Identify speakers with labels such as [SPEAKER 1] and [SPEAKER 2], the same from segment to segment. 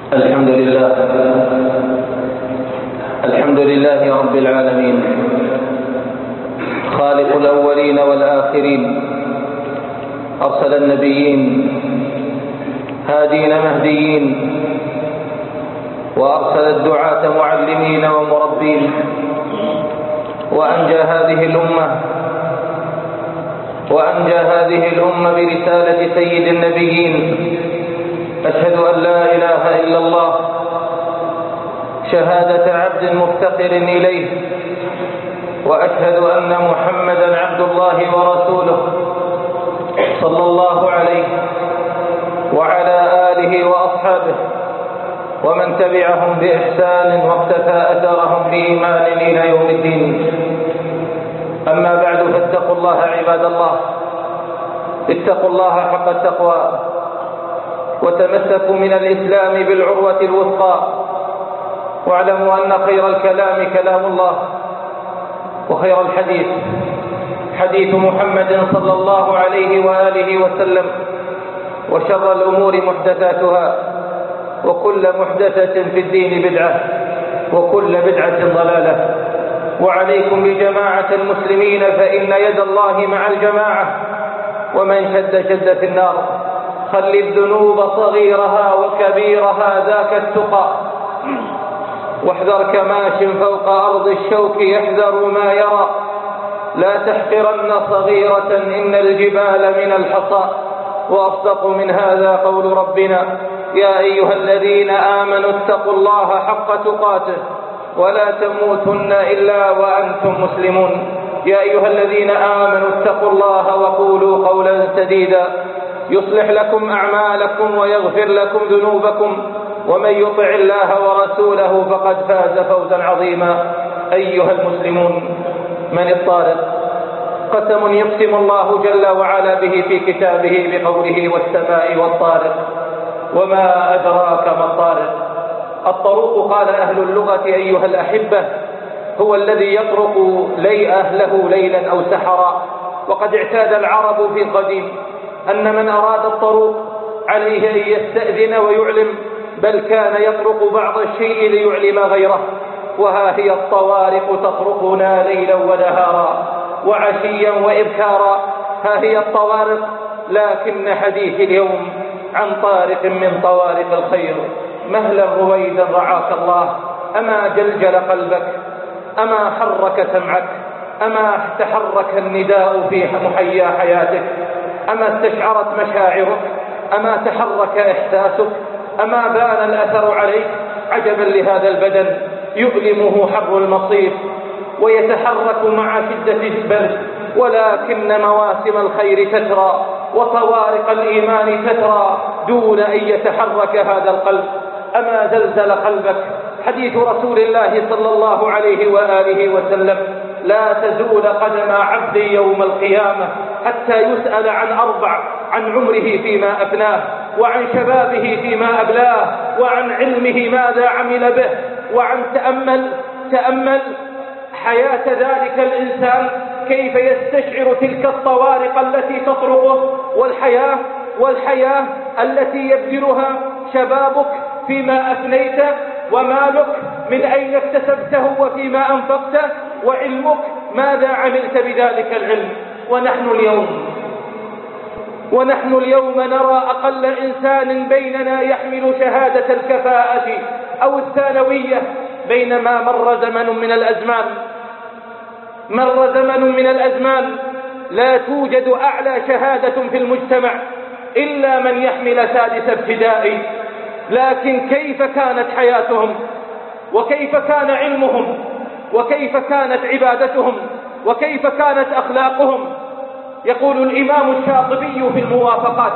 [SPEAKER 1] الحمد لله رب العالمين، خالق الأولين والآخرين، أرسل النبيين هادين مهديين، وأرسل الدعاة معلمين ومربين، وأنجى هذه الأمة برسالة سيد النبيين. أشهد أن لا إله إلا الله شهادة عبد مفتقر إليه، وأشهد أن محمدا عبد الله ورسوله صلى الله عليه وعلى آله وأصحابه ومن تبعهم بإحسان واقتفى أثرهم بإيمان إلى يوم الدين. أما بعد، فاتقوا الله عباد الله، اتقوا الله حق التقوى، وتمسكوا من الإسلام بالعروة الوثقى، واعلموا أن خير الكلام كلام الله، وخير الحديث حديث محمد صلى الله عليه وآله وسلم، وشر الأمور محدثاتها، وكل محدثة في الدين بدعة، وكل بدعة ضلالة. وعليكم بجماعة المسلمين، فإن يد الله مع الجماعة، ومن شد في النار. خل الذنوب صغيرها وكبيرها، ذاك التقى. واحذر كماش فوق أرض الشوك يحذر ما يرى. لا تحقرن صغيرة، إن الجبال من الحصى. وأصدق من هذا قول ربنا: يا أيها الذين آمنوا اتقوا الله حق تقاته ولا تموتن إلا وأنتم مسلمون. يا أيها الذين آمنوا اتقوا الله وقولوا قولا سديدا يصلح لكم أعمالكم ويغفر لكم ذنوبكم، ومن يطع الله ورسوله فقد فاز فوزا عظيما. أيها المسلمون، من الطارق؟ قسم يقسم الله جل وعلا به في كتابه بقوله: والسماء والطارق، وما أدراك ما الطارق. الطروق، قال أهل اللغة أيها الأحبة، هو الذي يطرق أهله ليلا أو سحرا. وقد اعتاد العرب في القديم أن من أراد الطروق عليه أن يستأذن ويعلم، بل كان يطرق بعض الشيء ليعلم غيره. وها هي الطوارق تطرقنا ليلا ونهارا وعشيا وإبكارا. ها هي الطوارق، لكن حديث اليوم عن طارق من طوارق الخير. مهلا رويدا رعاك الله. أما جلجل قلبك؟ أما حرك سمعك؟ أما تحرك النداء في محيا حياتك؟ أما استشعرت مشاعرك؟ أما تحرك إحساسك؟ أما بان الأثر عليك؟ عجبا لهذا البدن، يؤلمه حر المصيف ويتحرك مع شدة البرد، ولكن مواسم الخير تترى وطوارق الإيمان تترى دون أن يتحرك هذا القلب. أما زلزل قلبك؟ حديث رسول الله صلى الله عليه وآله وسلم: لا تزول قدم عبد يوم القيامة حتى يسأل عن أربع: عن عمره فيما أفناه، وعن شبابه فيما أبلاه، وعن علمه ماذا عمل به، وعن تأمل حياة ذلك الإنسان كيف يستشعر تلك الطوارق التي تطرقه، والحياة التي يبذلها شبابك فيما أفنيته، ومالك من أين اكتسبته وفيما أنفقته، وعلمك ماذا عملت بذلك العلم. ونحن اليوم نرى أقل إنسان بيننا يحمل شهادة الكفاءة أو الثانوية، بينما مر زمن من الأزمان لا توجد أعلى شهادة في المجتمع إلا من يحمل سادس ابتدائي. لكن كيف كانت حياتهم، وكيف كان علمهم، وكيف كانت عبادتهم، وكيف كانت أخلاقهم؟ يقول الإمام الشاطبي في الموافقات: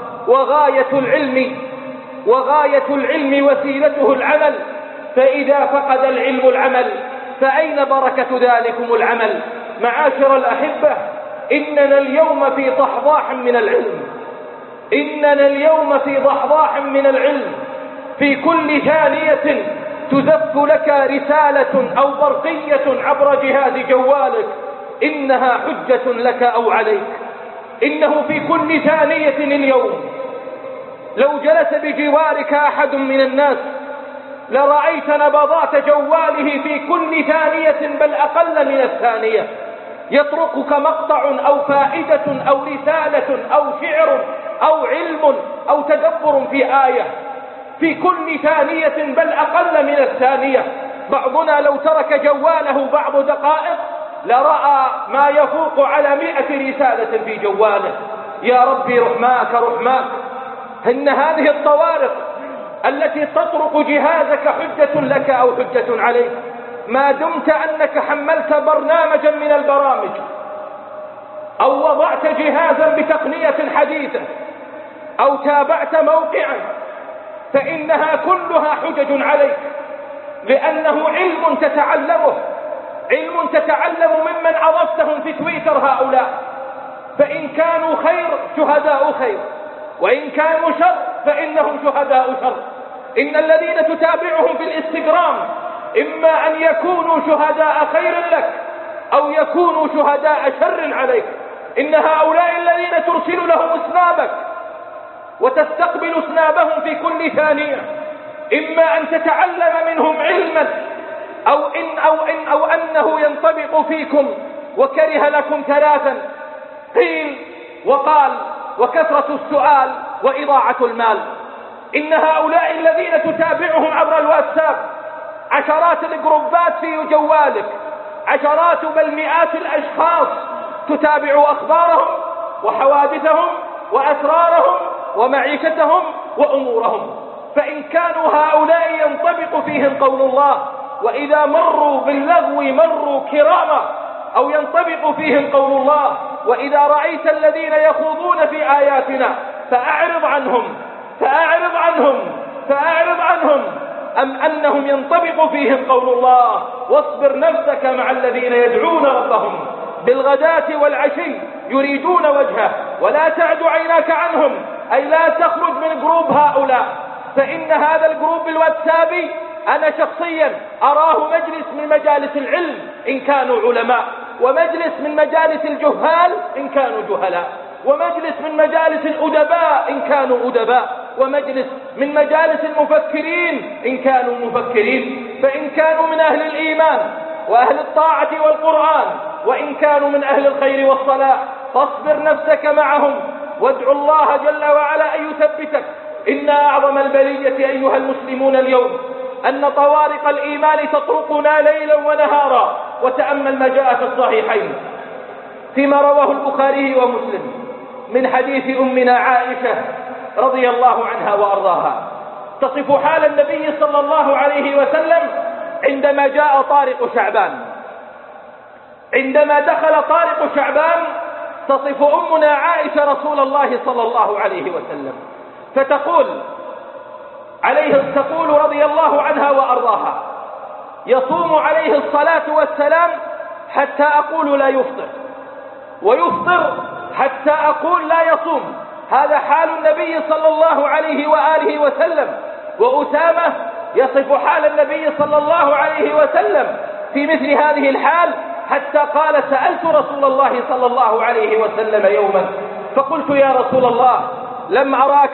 [SPEAKER 1] وغاية العلم وسيلته العمل، فإذا فقد العلم العمل فأين بركة ذلكم العمل؟ معاشر الأحبة، إننا اليوم في ضحضاح من العلم. في كل ثانية تزف لك رسالة أو برقية عبر جهاز جوالك، إنها حجة لك أو عليك. إنه في كل ثانية اليوم لو جلس بجوارك أحد من الناس لرأيت نبضات جواله في كل ثانية بل أقل من الثانية، يتركك مقطع أو فائدة أو رسالة أو شعر أو علم أو تدبر في آية في كل ثانية بل أقل من الثانية. بعضنا لو ترك جواله بعض دقائق لرأى ما يفوق على 100 رسالة في جواله. يا ربي رحماك رحماك، إن هذه الطوارق التي تطرق جهازك حجة لك أو حجة عليك، ما دمت أنك حملت برنامجا من البرامج أو وضعت جهازا بتقنية حديثة أو تابعت موقعا فإنها كلها حجج عليك، لأنه علم تتعلمه، علم تتعلم ممن عرفتهم في تويتر هؤلاء، فإن كانوا خير شهداء خير، وإن كانوا شر فإنهم شهداء شر. إن الذين تتابعهم في الانستغرام إما أن يكونوا شهداء خير لك أو يكونوا شهداء شر عليك. إن هؤلاء الذين ترسل لهم سنابك وتستقبل سنابهم في كل ثانية إما أن تتعلم منهم علما أو أنه ينطبق فيكم وكره لكم ثلاثا: قيل وقال وكثرة السؤال وإضاعة المال. إن هؤلاء الذين تتابعهم عبر الواتساب عشرات الجروبات في جوالك، عشرات بل مئات الأشخاص تتابع أخبارهم وحوادثهم وأسرارهم ومعيشتهم وأمورهم، فإن كانوا هؤلاء ينطبق فيهم قول الله وإذا مروا باللغو مروا كراما، أو ينطبق فيهم قول الله وإذا رأيت الذين يخوضون في آياتنا فأعرض عنهم، أم أنهم ينطبق فيهم قول الله واصبر نفسك مع الذين يدعون ربهم بالغداة والعشي يريدون وجهه ولا تعد عيناك عنهم، أي لا تخرج من جروب هؤلاء. فإن هذا الجروب الواتسابي أنا شخصيا أراه مجلس من مجالس العلم إن كانوا علماء، ومجلس من مجالس الجهال إن كانوا جهلاء، ومجلس من مجالس الأدباء إن كانوا أدباء، ومجلس من مجالس المفكرين إن كانوا مفكرين. فإن كانوا من أهل الإيمان وأهل الطاعة والقرآن وإن كانوا من أهل الخير والصلاة فاصبر نفسك معهم وادعو الله جل وعلا أن يثبتك. إن أعظم البلية أيها المسلمون اليوم أن طوارق الإيمان تطرقنا ليلا ونهارا. وتأمل ما جاء في الصحيحين فيما رواه البخاري ومسلم من حديث أمنا عائشة رضي الله عنها وأرضاها، تصف حال النبي صلى الله عليه وسلم عندما جاء طارق شعبان. عندما دخل طارق شعبان تصف أمنا عائشة رسول الله صلى الله عليه وسلم فتقول رضي الله عنها وأرضاها: يصوم عليه الصلاة والسلام حتى أقول لا يفطر، ويفطر حتى أقول لا يصوم. هذا حال النبي صلى الله عليه وآله وسلم. وأسامة يصف حال النبي صلى الله عليه وسلم في مثل هذه الحال حتى قال: سألت رسول الله صلى الله عليه وسلم يوما فقلت: يا رسول الله لم أراك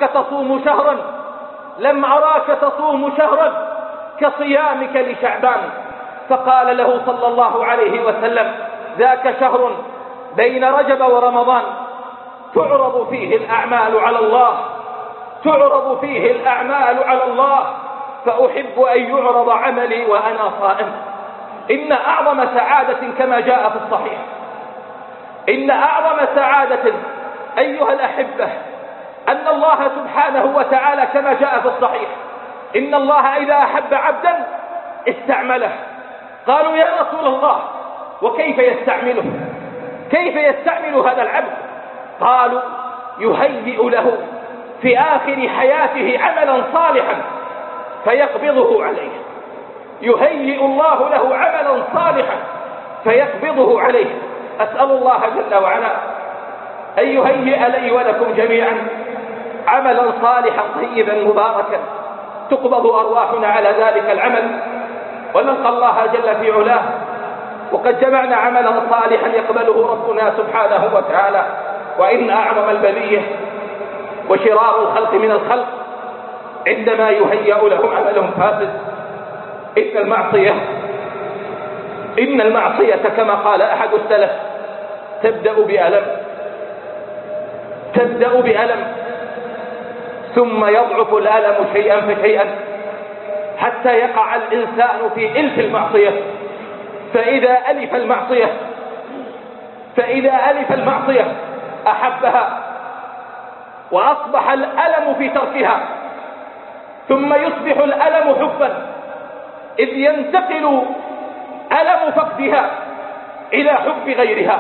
[SPEAKER 1] تصوم شهرا كصيامك لشعبان. فقال له صلى الله عليه وسلم: ذاك شهر بين رجب ورمضان تعرض فيه الأعمال على الله فأحب أن يعرض عملي وأنا صائم. إن أعظم سعادة كما جاء في الصحيح، إن أعظم سعادة أيها الأحبة أن الله سبحانه وتعالى كما جاء في الصحيح إن الله إذا أحب عبدا استعمله. قالوا: يا رسول الله وكيف يستعمله؟ كيف يستعمل هذا العبد؟ قالوا: يهيئ له في آخر حياته عملا صالحا فيقبضه عليه. يهيئ الله له عملا صالحا فيقبضه عليه. أسأل الله جل وعلا أن يهيئ لي ولكم جميعا عملا صالحا طيبا مباركا تقبض أرواحنا على ذلك العمل ونلقى الله جل في علاه وقد جمعنا عملا صالحا يقبله ربنا سبحانه وتعالى. وإن أعظم البلية وشرار الخلق من الخلق عندما يهيأ لهم عملهم فاسد. إن المعصية كما قال أحد السلف تبدأ بألم ثم يضعف الألم شيئا فشيئا حتى يقع الإنسان في إلف المعصية. فإذا ألف المعصية أحبها وأصبح الألم في تركها، ثم يصبح الألم حبا، إذ ينتقل ألم فقدها إلى حب غيرها،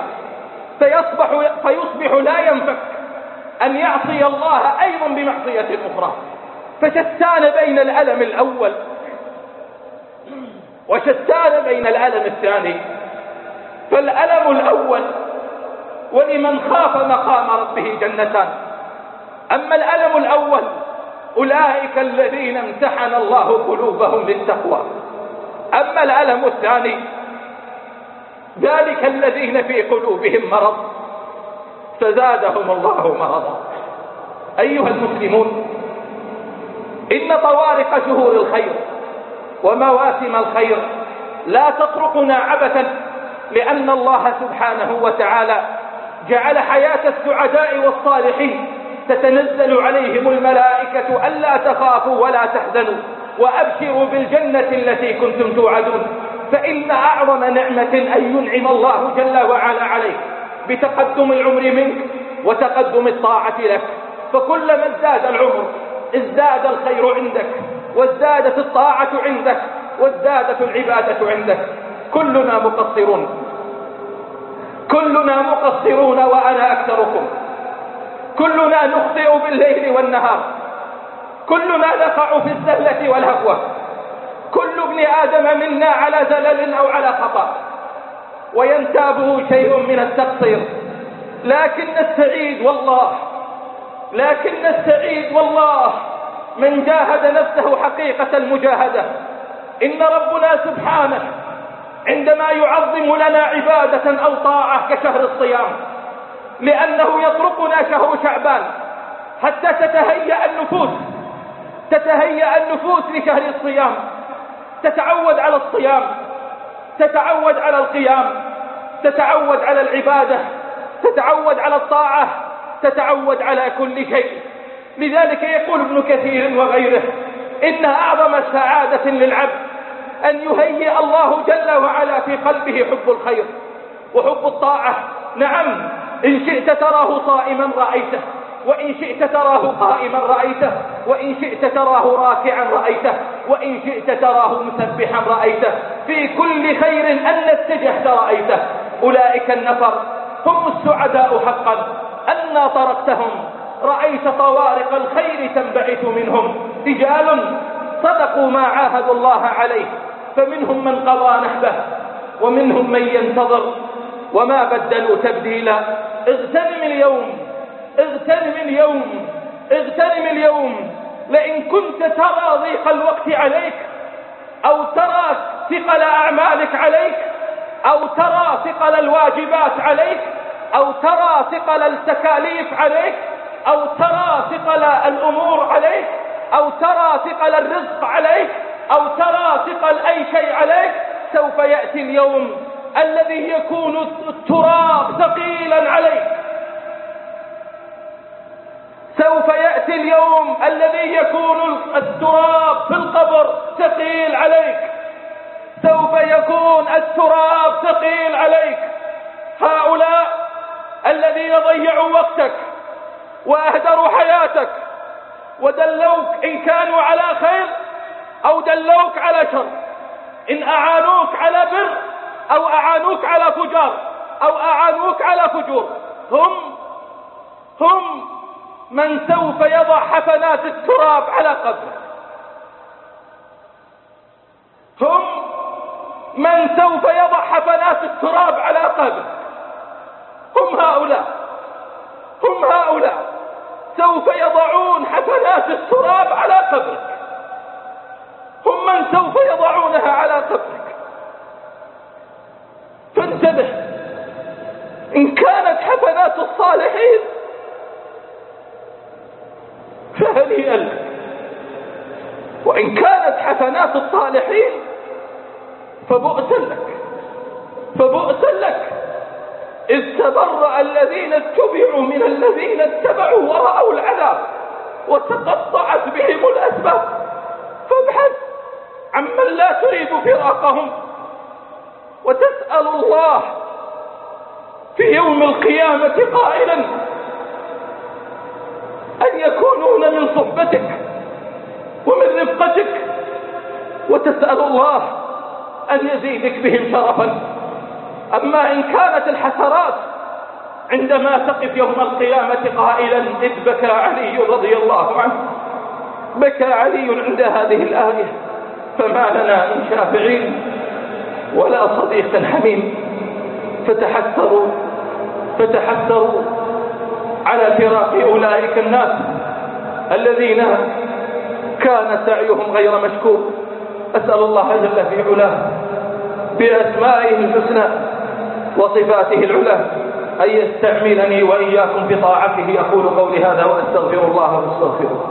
[SPEAKER 1] فيصبح لا ينفك أن يعصي الله أيضا بمعصية أخرى. فشتان بين الألم الأول وشتان بين الألم الثاني. فالألم الأول ولمن خاف مقام ربه جنتان. أما الألم الأول أولئك الذين امتحن الله قلوبهم للتقوى. أما الألم الثاني ذلك الذين في قلوبهم مرض فزادهم الله مرضا. أيها المسلمون، إن طوارق شهور الخير ومواسم الخير لا تطرقنا عبثا، لأن الله سبحانه وتعالى جعل حياة السعداء والصالحين تتنزل عليهم الملائكة ألا تخافوا ولا تحزنوا وأبشروا بالجنة التي كنتم توعدون. فإن أعظم نعمة أن ينعم الله جل وعلا عليك بتقدم العمر منك وتقدم الطاعة لك. فكلما ازداد العمر ازداد الخير عندك، وازدادت الطاعة عندك، وازدادت العبادة عندك. كلنا مقصرون وأنا أكثركم. كلنا نخطئ بالليل والنهار، كلنا نقع في الزلة والهفوة. كل ابن آدم منا على زلل أو على خطأ، وينتابه شيء من التقصير. لكن السعيد والله من جاهد نفسه حقيقة المجاهدة. إن ربنا سبحانه عندما يعظم لنا عبادة أو طاعة كشهر الصيام، لأنه يطرقنا شهر شعبان حتى تتهيأ النفوس لشهر الصيام، تتعود على الصيام، تتعود على القيام، تتعود على العبادة، تتعود على الطاعة، تتعود على كل شيء. لذلك يقول ابن كثير وغيره: إن أعظم سعادة للعبد أن يهيئ الله جل وعلا في قلبه حب الخير وحب الطاعة. نعم، إن شئت تراه صائما رأيته، وإن شئت تراه قائما رأيته، وإن شئت تراه راكعا رأيته، وإن شئت تراه مسبحا رأيته. في كل خير أن اتجهت رأيته. أولئك النفر هم السعداء حقا. أنا طرقتهم رأيت طوارق الخير تنبعث منهم. رجال صدقوا ما عاهدوا الله عليه، فمنهم من قضى نحبه ومنهم من ينتظر وما بدلوا تبديلا. اغتنم اليوم، لئن كنت ترى ضيق الوقت عليك، أو ترى ثقل أعمالك عليك، أو ترى ثقل الواجبات عليك، أو ترى ثقل التكاليف عليك، أو ترى ثقل الأمور عليك، أو ترى ثقل الرزق عليك، أو ترى ثقل أي شيء عليك. سوف يأتي اليوم الذي يكون التراب ثقيلا عليك. سوف يأتي اليوم الذي يكون التراب في القبر ثقيل عليك. سوف يكون التراب ثقيل عليك. هؤلاء الذين ضيعوا وقتك وأهدروا حياتك ودلوك إن كانوا على خير أو دلوك على شر، إن أعانوك على بر أو أعانوك على فجار أو أعانوك على فجور، هم من سوف يضع حفنات التراب على قبرك. هم من سوف يضع حفنات التراب على قبرك. هم هؤلاء سوف يضعون حفنات التراب على قبرك. هم من سوف يضعونها على قبرك. فانتبه، إن كانت حفنات الصالحين سيئا لك. وإن كانت حسنات الصالحين فبؤسا لك، فبؤسا لك، إذ تبرأ الذين اتبعوا من الذين اتبعوا ورأوا العذاب وتقطعت بهم الأسباب. فابحث عمن لا تريد فراقهم، وتسأل الله في يوم القيامة قائلا أن يكونون من صحبتك ومن رفقتك، وتسأل الله أن يزيدك بهم شرفا. أما إن كانت الحسرات عندما تقف يوم القيامة قائلا إذ بكى علي رضي الله عنه، بكى علي عند هذه الآية، فما لنا من شافعين ولا صديق حميم. فتحسروا على فراق أولئك الناس الذين كان سعيهم غير مشكور. أسأل الله جل في علاه بأسمائه الحسنى وصفاته العلى أن يستعملني وإياكم بطاعته. أقول قولي هذا وأستغفر الله واستغفره.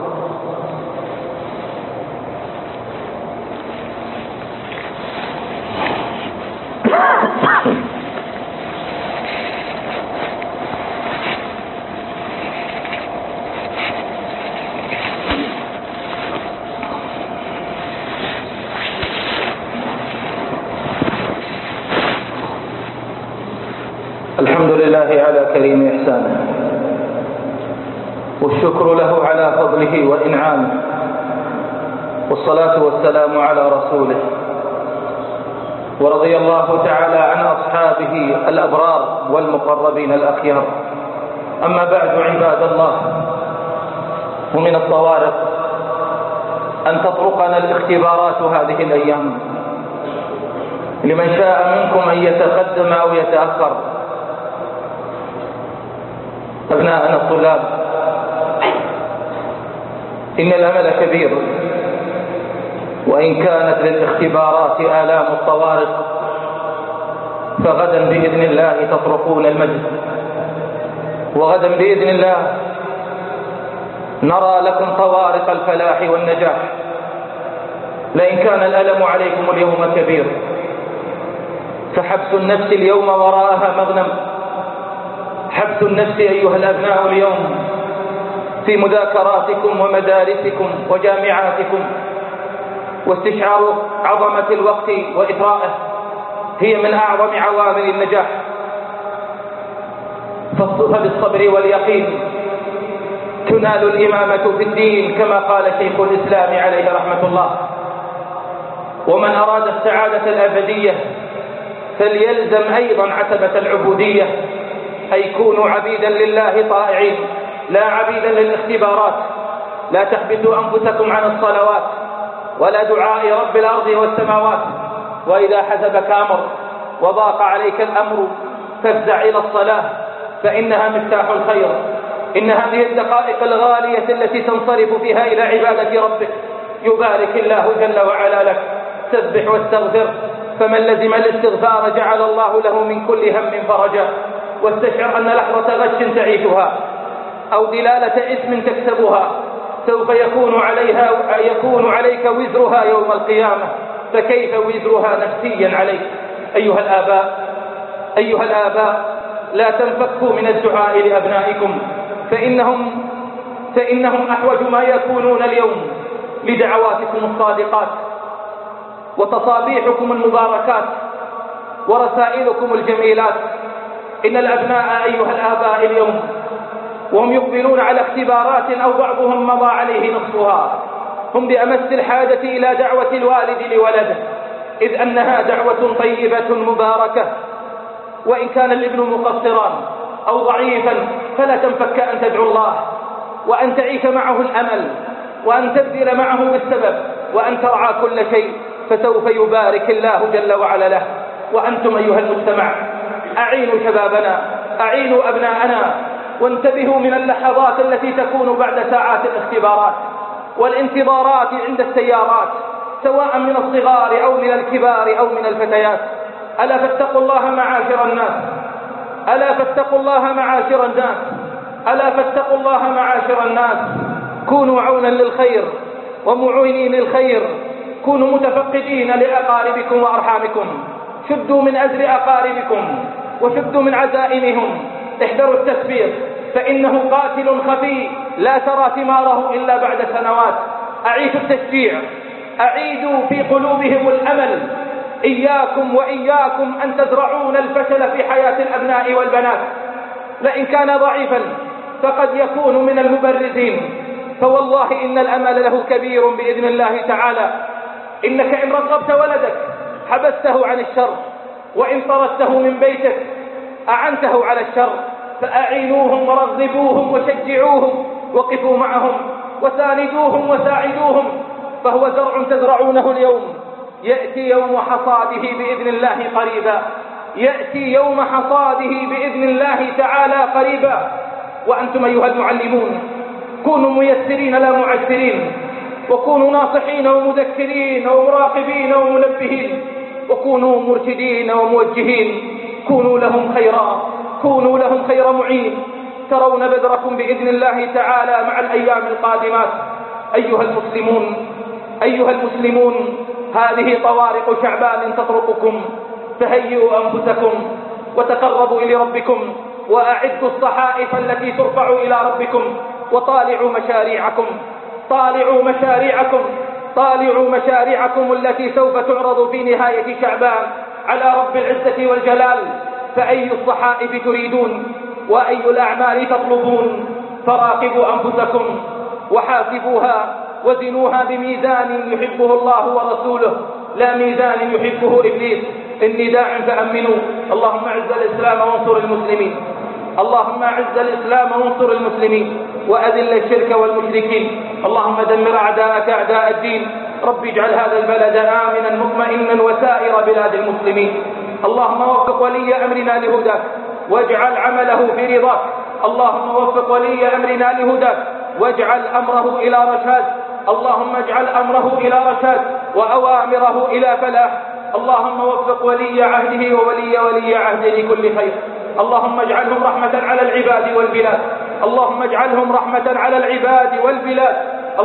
[SPEAKER 1] الحمد لله على كريم إحسانه، والشكر له على فضله وإنعامه، والصلاة والسلام على رسوله. ورضي الله تعالى عن أصحابه الأبرار والمقربين الأخيار. أما بعد عباد الله، ومن الطوارئ أن تطرقنا الاختبارات هذه الأيام، لمن شاء منكم أن يتقدم أو يتأخر. أبناءنا الطلاب، إن الأمل كبير، وإن كانت للاختبارات آلام الطوارق، فغدا بإذن الله تطرقون المجد، وغدا بإذن الله نرى لكم طوارق الفلاح والنجاح. لئن كان الألم عليكم اليوم كبير، فحبس النفس اليوم وراءها مغنم. حبس النفس أيها الأبناء اليوم في مذاكراتكم ومدارسكم وجامعاتكم، واستشعار عظمة الوقت وإثراءه هي من أعظم عوامل النجاح. فبالصبر واليقين تنال الإمامة في الدين، كما قال شيخ الإسلام عليه رحمة الله. ومن أراد السعادة الأبدية فليلزم أيضا عتبة العبودية، أي كونوا عبيدا لله طائعين لا عبيدا للاختبارات. لا تحبسوا أنفسكم عن الصلوات ولا دعاء رب الأرض والسماوات. وإذا حسبك أمر وضاق عليك الأمر فافزع إلى الصلاة، فإنها مفتاح الخير. إن هذه الدقائق الغالية التي تنصرف فيها إلى عبادة ربك يبارك الله جل وعلا لك. سبح واستغفر، فمن لزم الاستغفار جعل الله له من كل هم فرجا. واستشعر أن لحظة غش تعيشها أو دلالة إثم تكسبها سوف يكون عليك وزرها يوم القيامة، فكيف وزرها نفسيا عليك؟ أيها الآباء، لا تنفكوا من الدعاء لأبنائكم، فإنهم أحوج ما يكونون اليوم لدعواتكم الصادقات وتصابيحكم المباركات ورسائلكم الجميلات. إن الأبناء أيها الآباء اليوم وهم يقبلون على اختبارات أو بعضهم مضى عليه نصفها، هم بأمس الحاجة إلى دعوة الوالد لولده، إذ أنها دعوة طيبة مباركة. وإن كان الابن مقصرا أو ضعيفا فلا تنفك أن تدعو الله، وأن تعيش معه الأمل، وأن تبذل معه بالسبب، وأن ترعى كل شيء، فسوف يبارك الله جل وعلا له. وأنتم أيها المجتمع أعينوا شبابنا، أعينوا أبناءنا، وانتبهوا من اللحظات التي تكون بعد ساعات الاختبارات والانتظارات عند السيارات، سواء من الصغار أو من الكبار أو من الفتيات. ألا فاتقوا الله معاشر الناس، ألا فاتقوا الله معاشر الناس، ألا فاتقوا الله معاشر الناس. كونوا عونا للخير ومعينين للخير، كونوا متفقدين لأقاربكم وأرحامكم، شدوا من أزر أقاربكم وشدوا من عزائمهم، احذروا التسبيق فإنه قاتل خفي لا ترى ثماره إلا بعد سنوات. أعيدوا التشجيع، أعيدوا في قلوبهم الأمل. إياكم وإياكم أن تزرعون الفشل في حياة الأبناء والبنات، لئن كان ضعيفا فقد يكون من المبرزين، فوالله إن الأمل له كبير بإذن الله تعالى. إنك إن رغبت ولدك حبسته عن الشر، وإن طردته من بيتك أعنته على الشر، فأعينوهم ورغبوهم وشجعوهم، وقفوا معهم وساندوهم وساعدوهم، فهو زرع تزرعونه اليوم يأتي يوم حصاده بإذن الله قريبا، يأتي يوم حصاده بإذن الله تعالى قريبا. وأنتم أيها المعلمون كونوا ميسرين لا معسرين، وكونوا ناصحين ومذكرين ومراقبين ومنبهين، وكونوا مرشدين وموجهين، كونوا لهم خيرا، كونوا لهم خير معين. ترون بدركم بإذن الله تعالى مع الأيام القادمات. أيها المسلمون هذه طوارق شعبان تطرقكم، فهيئوا أنفسكم وتقربوا إلى ربكم، وأعدوا الصحائف التي ترفع إلى ربكم، وطالعوا مشاريعكم، طالعوا مشاريعكم التي سوف تعرض في نهاية شعبان على رب العزة والجلال. فأي الصحائف تريدون وأي الأعمال تطلبون؟ فراقبوا أنفسكم وحاسبوها، وزنوها بميزان يحبه الله ورسوله، لا ميزان يحبه إبليس. إني داع فأمنوا. اللهم أعز الإسلام وانصر المسلمين، اللهم أعز الإسلام وانصر المسلمين، وأذل الشرك والمشركين. اللهم دمر أعداءك أعداء الدين. رب اجعل هذا البلد آمنا مطمئنا وسائر بلاد المسلمين. اللهم وفق ولي أمرنا لهداك واجعل عمله في رضاك. اللهم وفق ولي أمرنا لهداك واجعل أمره إلى رشاد. اللهم اجعل أمره إلى رشاد وأوامره إلى فلاح. اللهم وفق ولي عهده وولي عهده لكل خير. اللهم اجعلهم رحمة على العباد والبلاد، اللهم اجعلهم رحمة على العباد والبلاد.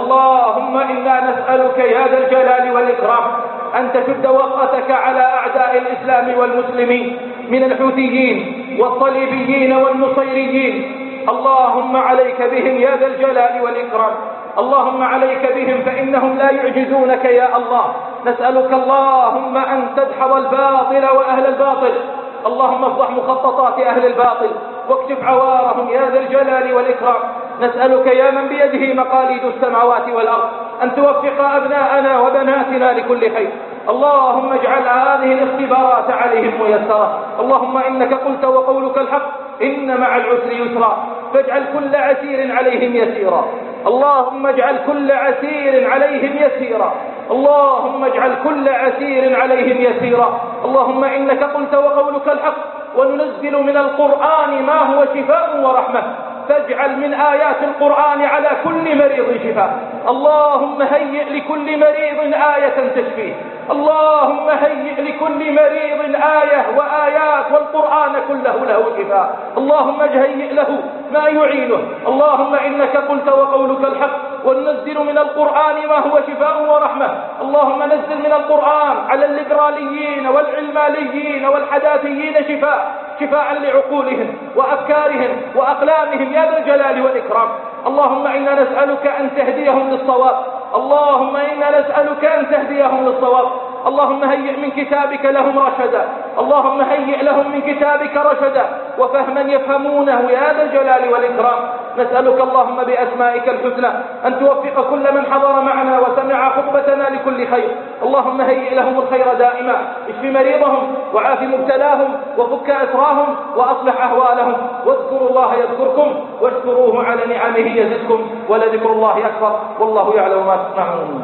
[SPEAKER 1] اللهم إنا نسألك يا ذا الجلال والإكرام أن تشد وقتك على أعداء الإسلام والمسلمين من الحوثيين والصليبيين والنصيريين. اللهم عليك بهم يا ذا الجلال والإكرام، اللهم عليك بهم فإنهم لا يعجزونك يا الله. نسألك اللهم أن تدحض الباطل وأهل الباطل. اللهم افضح مخططات أهل الباطل واكشف عوارهم يا ذا الجلال والإكرام. نسألك يا من بيده مقاليد السماوات والأرض أن توفق أبناءنا وبناتنا لكل خير. اللهم اجعل هذه الاختبارات عليهم ميسرة. اللهم إنك قلت وقولك الحق إن مع العسر يسرا، فاجعل كل عسير عليهم يسيرا. اللهم اجعل كل عسير عليهم يسيرا، اللهم اجعل كل عسير عليهم يسيرا. اللهم إنك قلت وقولك الحق وننزل من القرآن ما هو شفاء ورحمة، فاجعل من آيات القرآن على كل مريض شفاء. اللهم هيئ لكل مريض آية تشفيه، اللهم هيئ لكل مريض آية وآيات، والقرآن كله له شفاء. اللهم هيئ له ما يعينه. اللهم إنك قلت وقولك الحق وننزل من القرآن ما هو شفاء ورحمة. اللهم نزل من القرآن على الليبراليين والعلمانيين والحداثيين شفاء لعقولهم وأفكارهم وأقلامهم يا ذا الجلال والإكرام. اللهم إنا نسألك أن تهديهم للصواب، اللهم إنا نسألك أن تهديهم للصواب. اللهم هيئ من كتابك لهم رشدا، اللهم هيئ لهم من كتابك رشدا وفهما يفهمونه يا ذا الجلال والإكرام. نسألك اللهم بأسمائك الحسنى أن توفق كل من حضر معنا وسمع خطبتنا لكل خير. اللهم هيئ لهم الخير دائما، اشف مريضهم وعاف مبتلاهم وفك أسراهم وأصلح أهوالهم. واذكروا الله يذكركم واشكروه على نعمه يزدكم، ولذكر الله أكبر، والله يعلم ما تصنعون.